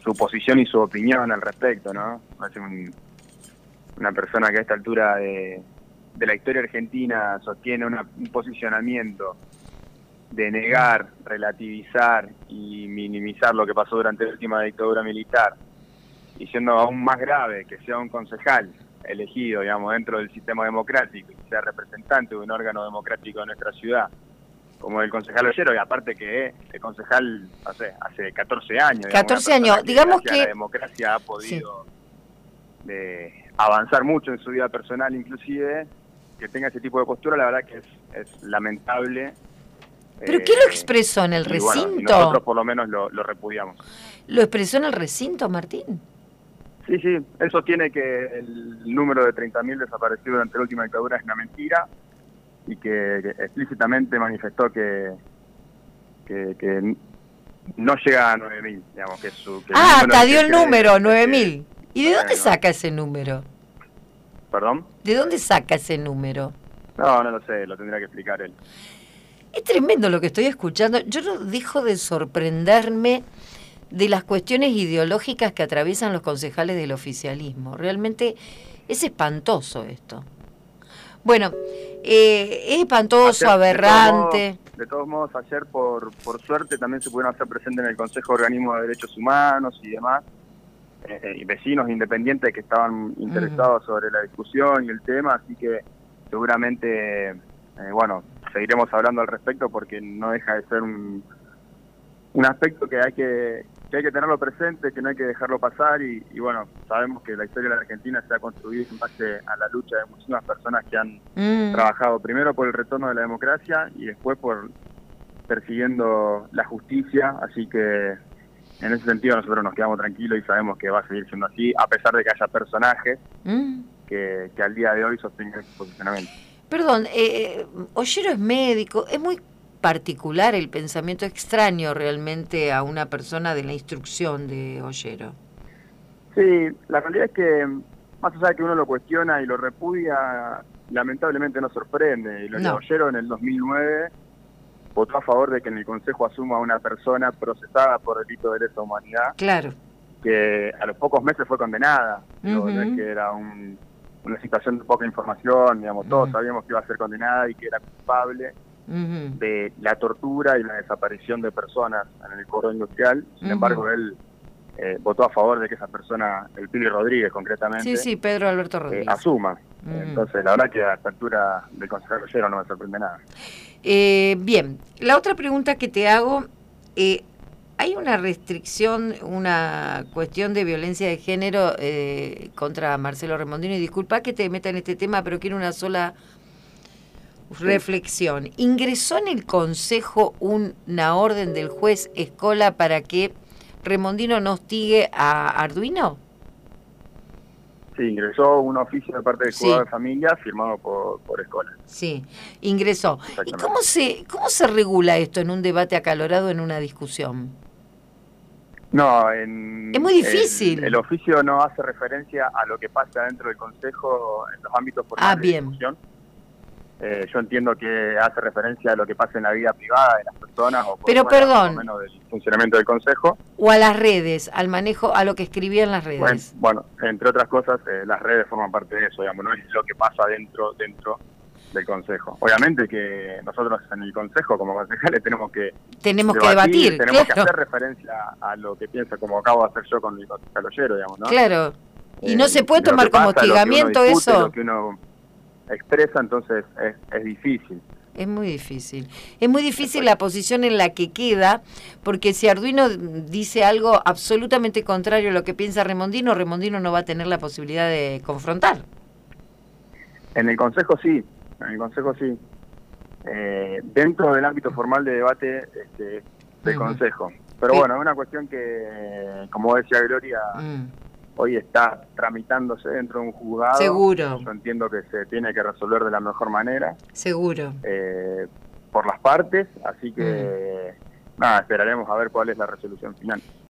su posición y su opinión al respecto, ¿no? Es una persona que a esta altura de la historia argentina sostiene un posicionamiento de negar, relativizar y minimizar lo que pasó durante la última dictadura militar, y siendo aún más grave que sea un concejal elegido, digamos, dentro del sistema democrático, y que sea representante de un órgano democrático de nuestra ciudad, como el concejal Ollero, y aparte que el concejal, no sé, hace 14 años. 14 años, digamos que... La democracia ha podido avanzar mucho en su vida personal, inclusive, que tenga ese tipo de postura, la verdad que es lamentable. ¿Pero qué lo expresó en el recinto? Bueno, y nosotros por lo menos lo repudiamos. ¿Lo expresó en el recinto, Martín? Sí, él sostiene que el número de 30.000 desaparecidos durante la última dictadura es una mentira, y que explícitamente manifestó que no llega a 9.000, digamos, que hasta dio el número, 9.000. ¿Y de dónde saca ese número? ¿Perdón? ¿De dónde saca ese número? No lo sé, lo tendrá que explicar él. Es tremendo lo que estoy escuchando. Yo no dejo de sorprenderme de las cuestiones ideológicas que atraviesan los concejales del oficialismo. Realmente es espantoso esto. Bueno, es espantoso, aberrante. De todos modos, ayer por suerte también se pudieron hacer presentes en el Consejo de Organismos de Derechos Humanos y demás, y vecinos independientes que estaban interesados sobre la discusión y el tema, así que seguramente, seguiremos hablando al respecto, porque no deja de ser un aspecto que hay que tenerlo presente, que no hay que dejarlo pasar, y bueno, sabemos que la historia de la Argentina se ha construido en base a la lucha de muchísimas personas que han trabajado primero por el retorno de la democracia y después por persiguiendo la justicia, así que en ese sentido nosotros nos quedamos tranquilos y sabemos que va a seguir siendo así, a pesar de que haya personajes que al día de hoy sostengan ese posicionamiento. Perdón, Ollero es médico, es muy particular el pensamiento extraño realmente a una persona de la instrucción de Ollero. Sí, la realidad es que más allá de que uno lo cuestiona y lo repudia, lamentablemente no sorprende. Y lo de Ollero en el 2009 votó a favor de que en el Consejo asuma una persona procesada por delito de lesa humanidad. Claro. Que a los pocos meses fue condenada. No es que era una situación de poca información, digamos, todos sabíamos que iba a ser condenada y que era culpable de la tortura y la desaparición de personas en el corredor industrial. Sin embargo, él votó a favor de que esa persona, el Pili Rodríguez concretamente, sí, Pedro Alberto Rodríguez, asuma. Entonces, la verdad que a esta altura del concejal Ollero no me sorprende nada. Bien, la otra pregunta que te hago, ¿hay una restricción, una cuestión de violencia de género contra Marcelo Remondino? Y disculpa que te meta en este tema, pero quiero una sola reflexión. ¿Ingresó en el Consejo una orden del juez Escola para que Remondino no hostigue a Arduino? Sí, ingresó un oficio de parte del juzgado de familia firmado por Escola. Sí, ingresó. ¿Y cómo se regula esto en un debate acalorado, en una discusión? No, es muy difícil. El oficio no hace referencia a lo que pasa dentro del Consejo en los ámbitos formales de discusión. Yo entiendo que hace referencia a lo que pasa en la vida privada de las personas, o perdón, por menos del funcionamiento del Consejo. O a las redes, al manejo, a lo que escribía en las redes. Bueno, entre otras cosas, las redes forman parte de eso, digamos, no es lo que pasa dentro del Consejo. Obviamente que nosotros en el Consejo, como concejales, tenemos que debatir, tenemos que hacer referencia a lo que piensa, como acabo de hacer yo con el concejal Ollero, digamos, ¿no? Claro, y no se puede tomar como hostigamiento eso. Lo que uno expresa, entonces es difícil. Es muy difícil. Es muy difícil la posición en la que queda, porque si Arduino dice algo absolutamente contrario a lo que piensa Remondino, Remondino no va a tener la posibilidad de confrontar. En el Consejo sí, dentro del ámbito formal de debate del Consejo. Pero bueno, es una cuestión que, como decía Gloria, hoy está tramitándose dentro de un juzgado. Seguro. Yo entiendo que se tiene que resolver de la mejor manera. Seguro. Por las partes, así que nada, esperaremos a ver cuál es la resolución final.